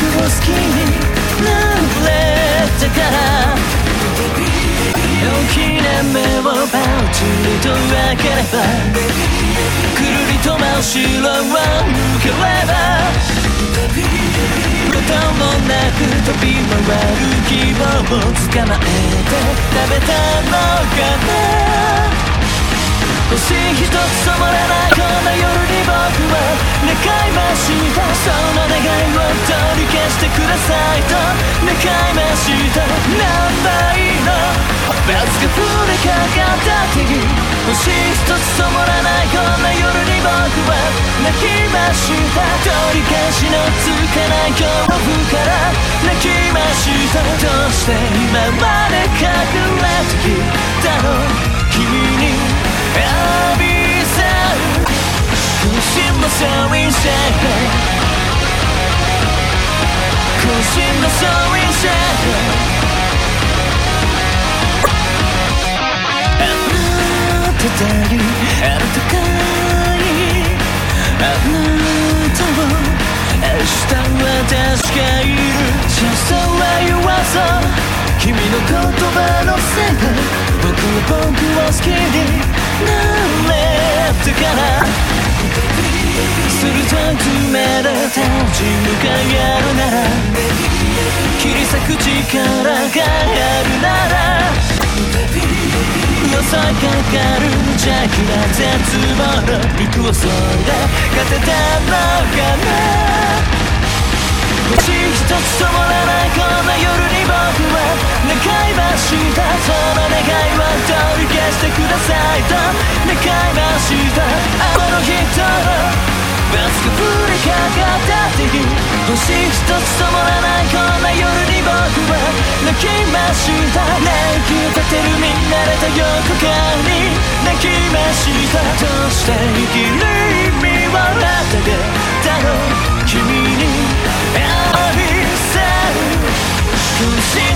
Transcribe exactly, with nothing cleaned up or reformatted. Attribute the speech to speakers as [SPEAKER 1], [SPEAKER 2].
[SPEAKER 1] を好きになれたから大きな目をパウチにと開ければくるりと真後ろを向ければボタンもなく飛び回る希望を捕まえて食べたのかな星一つ染まらないこの夜に僕は願いましたその願いを取り消してくださいと願いました何倍のバスが降りかかった手に星一つ染まらないこんな夜に僕は泣きました取り返しのつかない恐怖から泣きましたどうして今まで隠れてきたの君に浴びせる腰のそういせ腰のそういせあなたにあなたかいあなたを明日は確かいる小さは言わそう君の言葉のせいで僕は僕を好きになれたからするといつめで立ち向かえるなら切り裂く力があるなら襲いかかる邪気な絶望の陸をそいで勝てたのかな星一つ染まらないこんな夜に僕は願いましたその願いを取り消してくださいと願いましたあの人のバスが降りかかった手に星一つ染まらないこんな夜に僕は泣きました泣き立てる見慣れた横顔に泣きましたどうして生きる意味を与えたの君に浴びせる